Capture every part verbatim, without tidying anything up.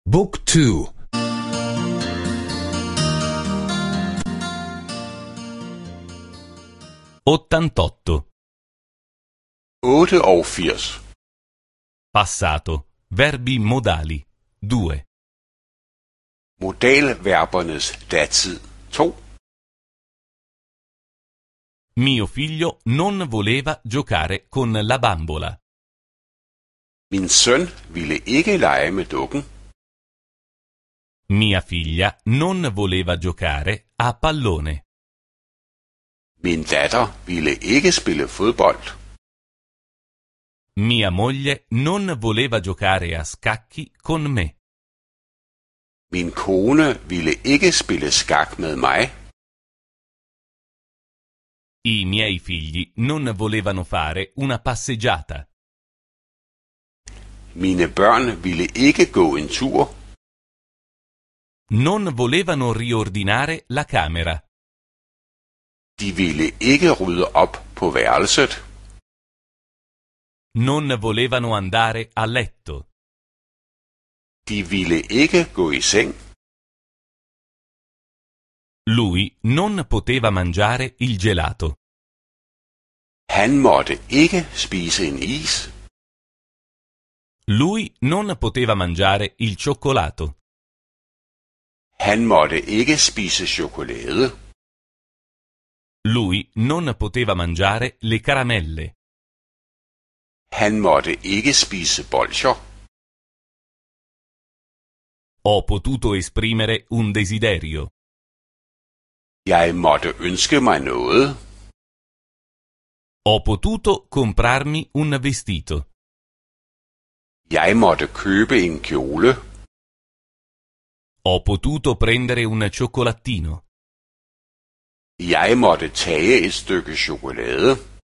Book two. ottantotto. otteogfirs. Passato. Verbi modali. due. Modalverbernes datid to. Mio figlio non voleva giocare con la bambola. Min søn ville ikke lege med dukken. Mia figlia non voleva giocare a pallone. Min datter ville ikke spille fodbold. Mia moglie non voleva giocare a scacchi con me. Min kone ville ikke spille skak med mig. I miei figli non volevano fare una passeggiata. Mine børn ville ikke gå en tur. Non volevano riordinare la camera. De ville ikke rydde op på værelset. Non volevano andare a letto. De ville ikke gå i seng. Lui non poteva mangiare il gelato. Han måtte ikke spise en is. Lui non poteva mangiare il cioccolato. Han måtte ikke spise chokolade. Lui non poteva mangiare le caramelle. Han måtte ikke spise bolsjer. Ho potuto esprimere un desiderio. Jeg måtte ønske mig noget. Ho potuto comprarmi un vestito. Jeg måtte købe en kjole. Ho potuto prendere un cioccolatino. Jeg måtte tage et stykke chokolade.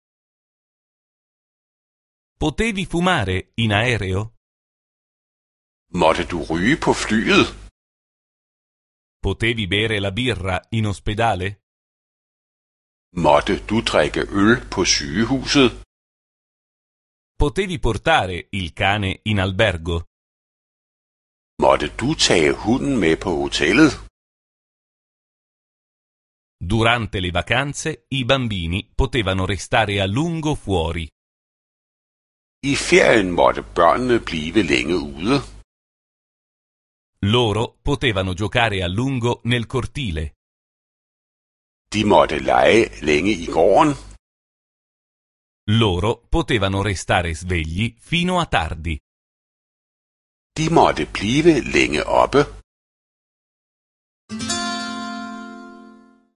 Potevi fumare in aereo? Måtte du ryge på flyet? Potevi bere la birra in ospedale? Måtte du drikke øl på sygehuset? Potevi portare il cane in albergo? Måtte du tage hunden med på hotellet? Durante le vacanze i bambini potevano restare a lungo fuori. I ferien måtte børnene blive længe ude. Loro potevano giocare a lungo nel cortile. De måtte lege længe i gården. Loro potevano restare svegli fino a tardi. De måtte blive længe oppe.